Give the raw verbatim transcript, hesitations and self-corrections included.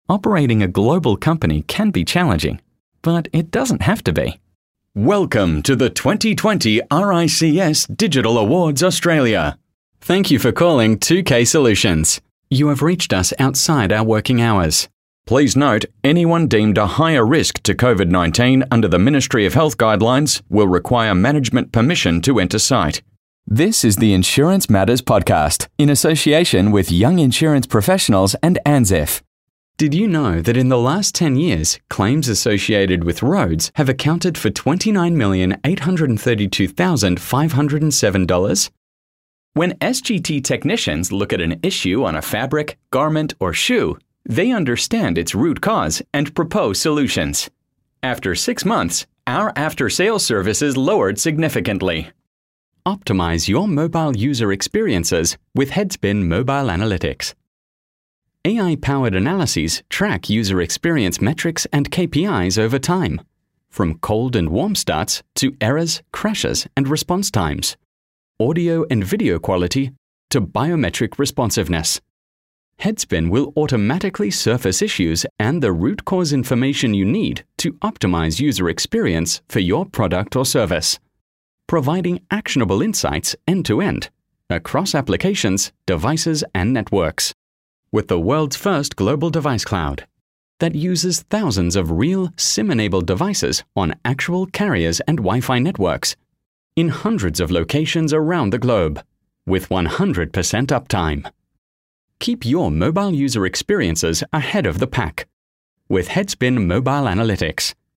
Operating a global company can be challenging, but it doesn't have to be. Welcome to the twenty twenty R I C S Digital Awards Australia. Thank you for calling two K Solutions. You have reached us outside our working hours. Please note, anyone deemed a higher risk to COVID nineteen under the Ministry of Health guidelines will require management permission to enter site. This is the Insurance Matters podcast in association with Young Insurance Professionals and ANZIIF. Did you know that in the last ten years, claims associated with roads have accounted for twenty-nine million eight hundred thirty-two thousand five hundred seven dollars? When S G T technicians look at an issue on a fabric, garment, or shoe, they understand its root cause and propose solutions. After six months, our after-sales services lowered significantly. Optimize your mobile user experiences with Headspin Mobile Analytics. A I-powered analyses track user experience metrics and K P Is over time, from cold and warm starts to errors, crashes, and response times, audio and video quality to biometric responsiveness. Headspin will automatically surface issues and the root cause information you need to optimize user experience for your product or service, providing actionable insights end-to-end across applications, devices, and networks. With the world's first global device cloud that uses thousands of real SIM-enabled devices on actual carriers and Wi-Fi networks in hundreds of locations around the globe with one hundred percent uptime. Keep your mobile user experiences ahead of the pack with Headspin Mobile Analytics.